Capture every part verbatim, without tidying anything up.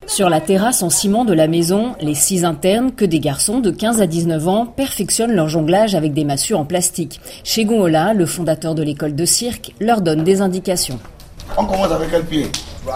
Sur la terrasse en ciment de la maison, les six internes, que des garçons de quinze à dix-neuf ans, perfectionnent leur jonglage avec des massues en plastique. Shegun Ola, le fondateur de l'école de cirque, leur donne des indications. On commence avec quel pied?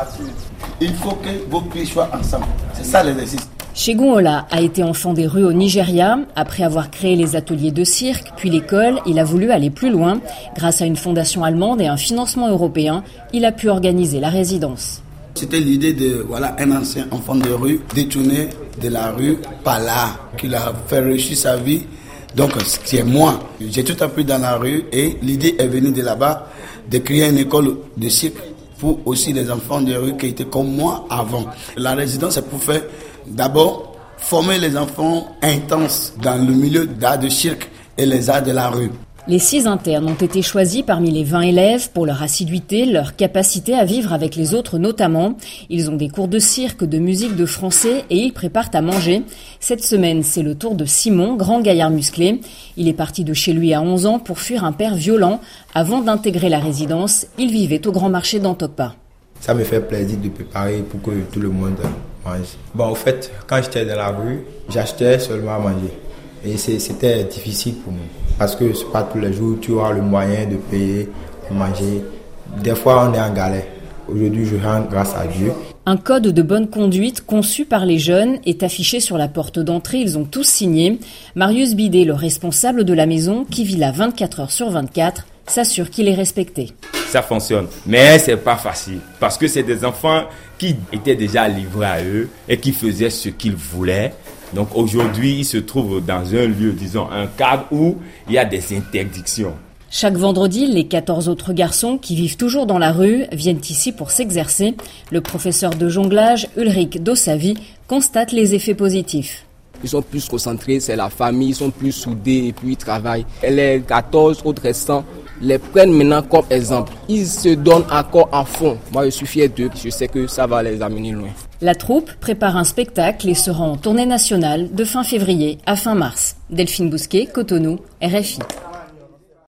Il faut que vos pieds soient ensemble. C'est ça l'exercice. Shegun Ola a été enfant des rues au Nigeria. Après avoir créé les ateliers de cirque, puis l'école, il a voulu aller plus loin. Grâce à une fondation allemande et un financement européen, il a pu organiser la résidence. C'était l'idée de voilà un ancien enfant de rue, détourné de la rue par là, qu'il a fait réussir sa vie. Donc c'est moi. J'ai tout appris dans la rue et l'idée est venue de là-bas de créer une école de cirque pour aussi les enfants de rue qui étaient comme moi avant. La résidence est pour faire d'abord former les enfants intenses dans le milieu d'art de cirque et les arts de la rue. Les six internes ont été choisis parmi les vingt élèves pour leur assiduité, leur capacité à vivre avec les autres notamment. Ils ont des cours de cirque, de musique, de français et ils préparent à manger. Cette semaine, c'est le tour de Simon, grand gaillard musclé. Il est parti de chez lui à onze ans pour fuir un père violent. Avant d'intégrer la résidence, il vivait au grand marché d'Antokpa. Ça me fait plaisir de préparer pour que tout le monde mange. Bon, au fait, quand j'étais dans la rue, j'achetais seulement à manger. Et c'était difficile pour moi. Parce que c'est pas tous les jours tu auras le moyen de payer, de manger. Des fois, on est en galère. Aujourd'hui, je rends grâce à Dieu. Un code de bonne conduite conçu par les jeunes est affiché sur la porte d'entrée. Ils ont tous signé. Marius Bidet, le responsable de la maison, qui vit là vingt-quatre heures sur vingt-quatre, s'assure qu'il est respecté. Ça fonctionne, mais c'est pas facile parce que c'est des enfants qui étaient déjà livrés à eux et qui faisaient ce qu'ils voulaient. Donc aujourd'hui, ils se trouvent dans un lieu, disons, un cadre où il y a des interdictions. Chaque vendredi, les quatorze autres garçons qui vivent toujours dans la rue viennent ici pour s'exercer. Le professeur de jonglage, Ulrich Dossavi, constate les effets positifs. Ils sont plus concentrés, c'est la famille, ils sont plus soudés et puis ils travaillent. Et les quatorze autres restants les prennent maintenant comme exemple. Ils se donnent encore à fond. Moi, je suis fier d'eux. Je sais que ça va les amener loin. La troupe prépare un spectacle et sera en tournée nationale de fin février à fin mars. Delphine Bousquet, Cotonou, R F I.